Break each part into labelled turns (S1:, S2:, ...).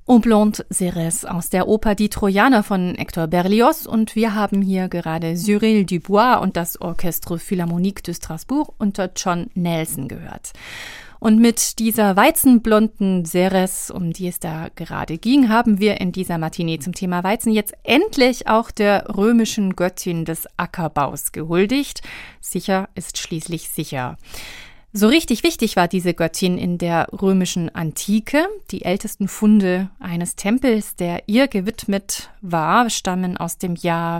S1: On plante Cérès aus der Oper Die Trojaner von Hector Berlioz und wir haben hier gerade Cyril Dubois und das Orchestre Philharmonique de Strasbourg unter John Nelson gehört. Und mit dieser weizenblonden Cérès, um die es da gerade ging, haben wir in dieser Matinee zum Thema Weizen jetzt endlich auch der römischen Göttin des Ackerbaus gehuldigt. Sicher ist schließlich sicher. So richtig wichtig war diese Göttin in der römischen Antike. Die ältesten Funde eines Tempels, der ihr gewidmet war, stammen aus dem Jahr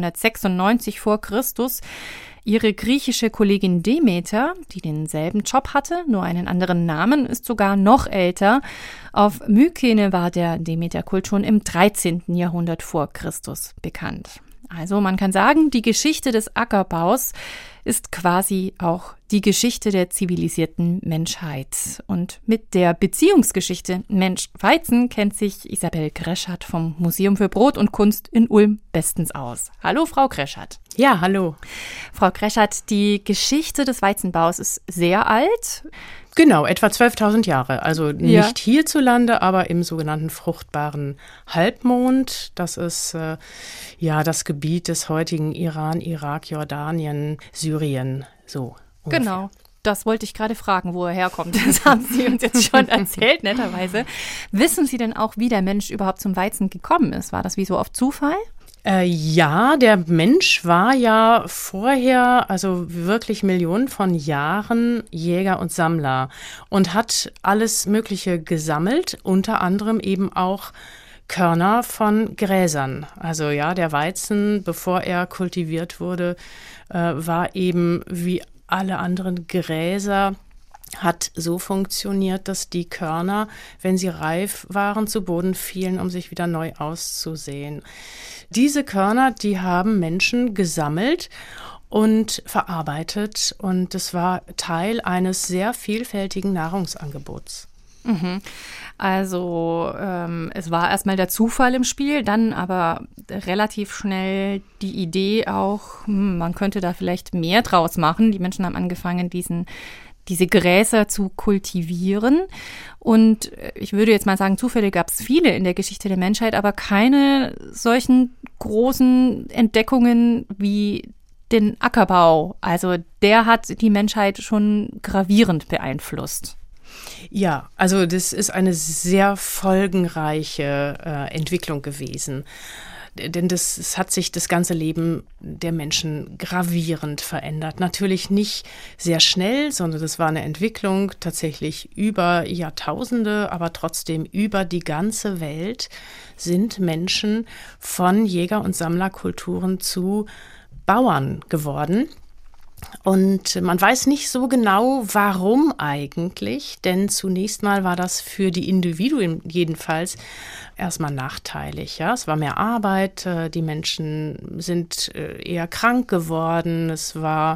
S1: 496 vor Christus. Ihre griechische Kollegin Demeter, die denselben Job hatte, nur einen anderen Namen, ist sogar noch älter. Auf Mykene war der Demeterkult schon im 13. Jahrhundert vor Christus bekannt. Also man kann sagen, die Geschichte des Ackerbaus ist quasi auch die Geschichte der zivilisierten Menschheit. Und mit der Beziehungsgeschichte Mensch-Weizen kennt sich Isabel Greschat vom Museum für Brot und Kunst in Ulm bestens aus. Hallo, Frau Greschat.
S2: Ja, hallo.
S1: Frau Greschat, die Geschichte des Weizenbaus ist sehr alt.
S2: Genau, etwa 12.000 Jahre. Also nicht hierzulande, aber im sogenannten fruchtbaren Halbmond. Das ist das Gebiet des heutigen Iran, Irak, Jordanien, Syrien. So ungefähr.
S1: Genau. Das wollte ich gerade fragen, wo er herkommt. Das haben Sie uns jetzt schon erzählt, netterweise. Wissen Sie denn auch, wie der Mensch überhaupt zum Weizen gekommen ist? War das wie so auf Zufall?
S2: Ja, der Mensch war ja vorher, also wirklich Millionen von Jahren Jäger und Sammler und hat alles Mögliche gesammelt, unter anderem eben auch Körner von Gräsern. Also ja, der Weizen, bevor er kultiviert wurde, war eben wie alle anderen Gräser, hat so funktioniert, dass die Körner, wenn sie reif waren, zu Boden fielen, um sich wieder neu auszusehen. Diese Körner, die haben Menschen gesammelt und verarbeitet und das war Teil eines sehr vielfältigen Nahrungsangebots.
S1: Also es war erstmal der Zufall im Spiel, dann aber relativ schnell die Idee auch, man könnte da vielleicht mehr draus machen. Die Menschen haben angefangen, diese Gräser zu kultivieren. Und ich würde jetzt mal sagen, Zufälle gab es viele in der Geschichte der Menschheit, aber keine solchen großen Entdeckungen wie den Ackerbau. Also der hat die Menschheit schon gravierend beeinflusst.
S2: Ja, also das ist eine sehr folgenreiche Entwicklung gewesen. Denn es hat sich das ganze Leben der Menschen gravierend verändert. Natürlich nicht sehr schnell, sondern das war eine Entwicklung tatsächlich über Jahrtausende, aber trotzdem über die ganze Welt sind Menschen von Jäger- und Sammlerkulturen zu Bauern geworden. Und man weiß nicht so genau, warum eigentlich, denn zunächst mal war das für die Individuen jedenfalls erstmal nachteilig. Ja? Es war mehr Arbeit, die Menschen sind eher krank geworden, es war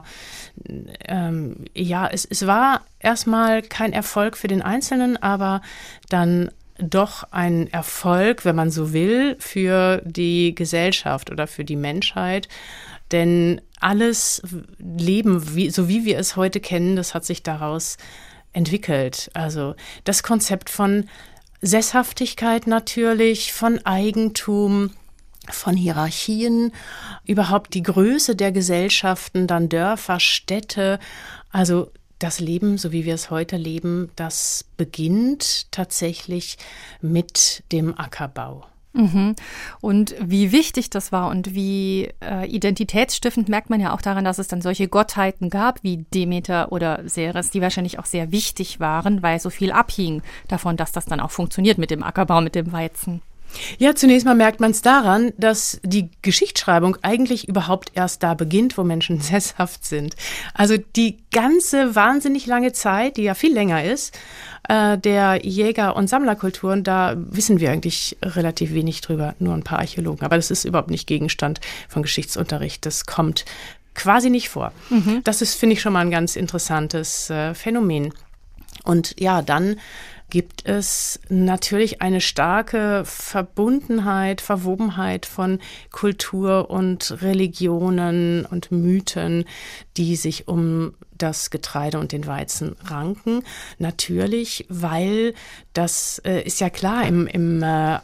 S2: erstmal kein Erfolg für den Einzelnen, aber dann doch ein Erfolg, wenn man so will, für die Gesellschaft oder für die Menschheit. Denn alles Leben, so wie wir es heute kennen, das hat sich daraus entwickelt. Also das Konzept von Sesshaftigkeit natürlich, von Eigentum, von Hierarchien, überhaupt die Größe der Gesellschaften, dann Dörfer, Städte. Also das Leben, so wie wir es heute leben, das beginnt tatsächlich mit dem Ackerbau.
S1: Und wie wichtig das war und wie identitätsstiftend merkt man ja auch daran, dass es dann solche Gottheiten gab wie Demeter oder Ceres, die wahrscheinlich auch sehr wichtig waren, weil so viel abhing davon, dass das dann auch funktioniert mit dem Ackerbau, mit dem Weizen.
S2: Ja, zunächst mal merkt man es daran, dass die Geschichtsschreibung eigentlich überhaupt erst da beginnt, wo Menschen sesshaft sind. Also die ganze wahnsinnig lange Zeit, die ja viel länger ist, der Jäger- und Sammlerkulturen, da wissen wir eigentlich relativ wenig drüber, nur ein paar Archäologen. Aber das ist überhaupt nicht Gegenstand von Geschichtsunterricht. Das kommt quasi nicht vor. Das ist, finde ich, schon mal ein ganz interessantes Phänomen. Und ja, dann gibt es natürlich eine starke Verbundenheit, Verwobenheit von Kultur und Religionen und Mythen, die sich um das Getreide und den Weizen ranken. Natürlich, weil das ist ja klar im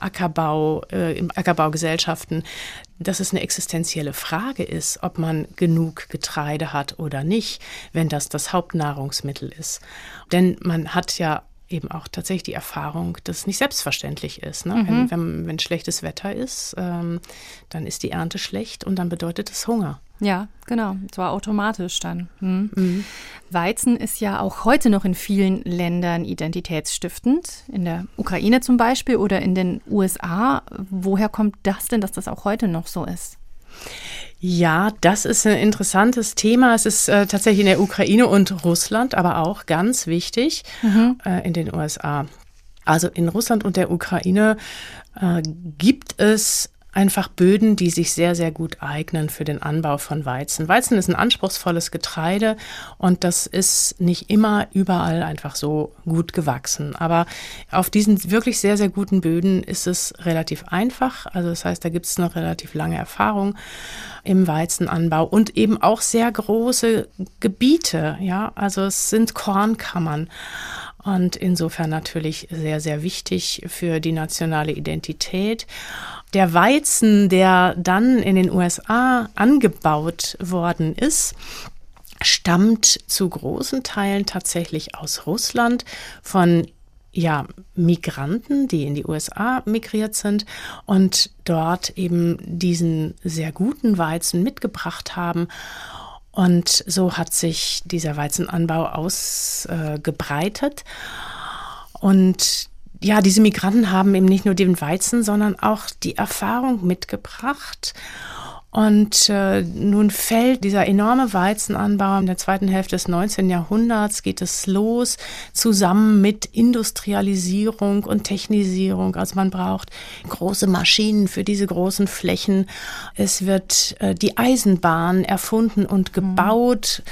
S2: Ackerbaugesellschaften, dass es eine existenzielle Frage ist, ob man genug Getreide hat oder nicht, wenn das Hauptnahrungsmittel ist. Denn man hat ja eben auch tatsächlich die Erfahrung, dass es nicht selbstverständlich ist. Ne? Wenn schlechtes Wetter ist, dann ist die Ernte schlecht und dann bedeutet es Hunger.
S1: Ja, genau. Zwar automatisch dann. Weizen ist ja auch heute noch in vielen Ländern identitätsstiftend. In der Ukraine zum Beispiel oder in den USA. Woher kommt das denn, dass das auch heute noch so ist?
S2: Ja, das ist ein interessantes Thema. Es ist tatsächlich in der Ukraine und Russland, aber auch ganz wichtig in den USA. Also in Russland und der Ukraine gibt es einfach Böden, die sich sehr, sehr gut eignen für den Anbau von Weizen. Weizen ist ein anspruchsvolles Getreide und das ist nicht immer überall einfach so gut gewachsen. Aber auf diesen wirklich sehr, sehr guten Böden ist es relativ einfach. Also das heißt, da gibt es noch relativ lange Erfahrung im Weizenanbau und eben auch sehr große Gebiete. Ja, also es sind Kornkammern. Und insofern natürlich sehr, sehr wichtig für die nationale Identität. Der Weizen, der dann in den USA angebaut worden ist, stammt zu großen Teilen tatsächlich aus Russland von Migranten, die in die USA migriert sind und dort eben diesen sehr guten Weizen mitgebracht haben. Und so hat sich dieser Weizenanbau ausgebreitet. Und ja, diese Migranten haben eben nicht nur den Weizen, sondern auch die Erfahrung mitgebracht. Und nun fällt dieser enorme Weizenanbau in der zweiten Hälfte des 19. Jahrhunderts, geht es los, zusammen mit Industrialisierung und Technisierung. Also man braucht große Maschinen für diese großen Flächen. Es wird die Eisenbahn erfunden und gebaut.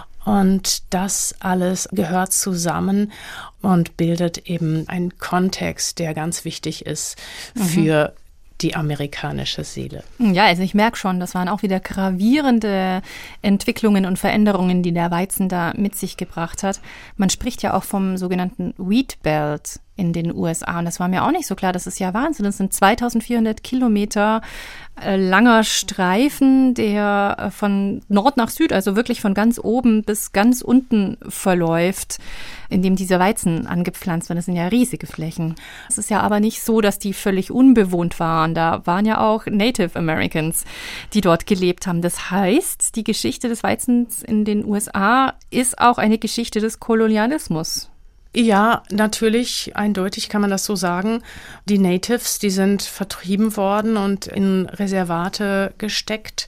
S2: Und das alles gehört zusammen und bildet eben einen Kontext, der ganz wichtig ist für die amerikanische Seele.
S1: Ja, also ich merke schon, das waren auch wieder gravierende Entwicklungen und Veränderungen, die der Weizen da mit sich gebracht hat. Man spricht ja auch vom sogenannten Wheat Belt in den USA. Und das war mir auch nicht so klar. Das ist ja Wahnsinn. Das sind 2400 Kilometer langer Streifen, der von Nord nach Süd, also wirklich von ganz oben bis ganz unten verläuft, in dem dieser Weizen angepflanzt wird. Das sind ja riesige Flächen. Es ist ja aber nicht so, dass die völlig unbewohnt waren. Da waren ja auch Native Americans, die dort gelebt haben. Das heißt, die Geschichte des Weizens in den USA ist auch eine Geschichte des Kolonialismus.
S2: Ja, natürlich, eindeutig kann man das so sagen. Die Natives, die sind vertrieben worden und in Reservate gesteckt,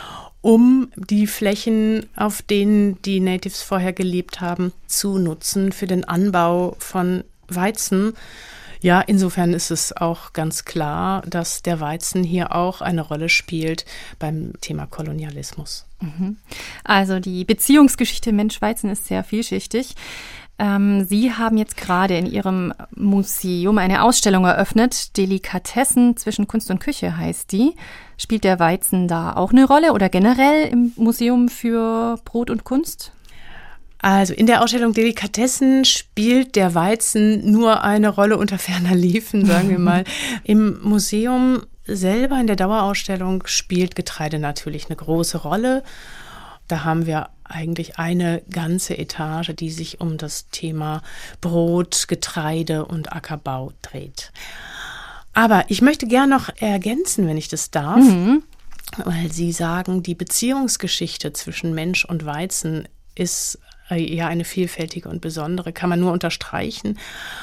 S2: um die Flächen, auf denen die Natives vorher gelebt haben, zu nutzen für den Anbau von Weizen. Ja, insofern ist es auch ganz klar, dass der Weizen hier auch eine Rolle spielt beim Thema Kolonialismus.
S1: Also die Beziehungsgeschichte Mensch-Weizen ist sehr vielschichtig. Sie haben jetzt gerade in Ihrem Museum eine Ausstellung eröffnet. Delikatessen zwischen Kunst und Küche heißt die. Spielt der Weizen da auch eine Rolle oder generell im Museum für Brot und Kunst?
S2: Also in der Ausstellung Delikatessen spielt der Weizen nur eine Rolle unter ferner Liefen, sagen wir mal. Im Museum selber, in der Dauerausstellung, spielt Getreide natürlich eine große Rolle. Da haben wir eigentlich eine ganze Etage, die sich um das Thema Brot, Getreide und Ackerbau dreht. Aber ich möchte gerne noch ergänzen, wenn ich das darf, weil Sie sagen, die Beziehungsgeschichte zwischen Mensch und Weizen ist ja eine vielfältige und besondere, kann man nur unterstreichen.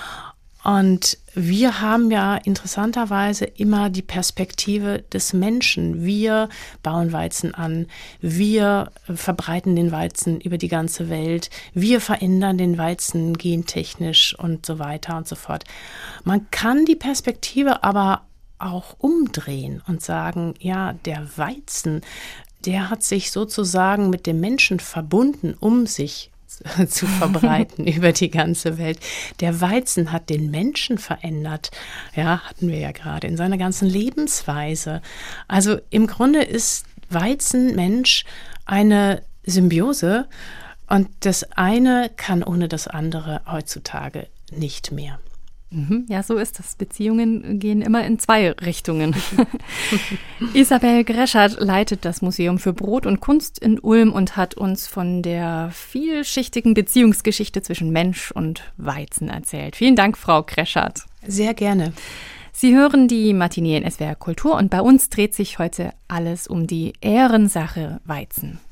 S2: Und wir haben ja interessanterweise immer die Perspektive des Menschen. Wir bauen Weizen an, wir verbreiten den Weizen über die ganze Welt, wir verändern den Weizen gentechnisch und so weiter und so fort. Man kann die Perspektive aber auch umdrehen und sagen, ja, der Weizen, der hat sich sozusagen mit dem Menschen verbunden, um sich zu verbreiten über die ganze Welt. Der Weizen hat den Menschen verändert, ja, hatten wir ja gerade, in seiner ganzen Lebensweise. Also im Grunde ist Weizen, Mensch eine Symbiose und das eine kann ohne das andere heutzutage nicht mehr.
S1: Ja, so ist das. Beziehungen gehen immer in zwei Richtungen. Isabel Greschert leitet das Museum für Brot und Kunst in Ulm und hat uns von der vielschichtigen Beziehungsgeschichte zwischen Mensch und Weizen erzählt. Vielen Dank, Frau Greschert.
S2: Sehr gerne.
S1: Sie hören die Matinee in SWR Kultur und bei uns dreht sich heute alles um die Ehrensache Weizen.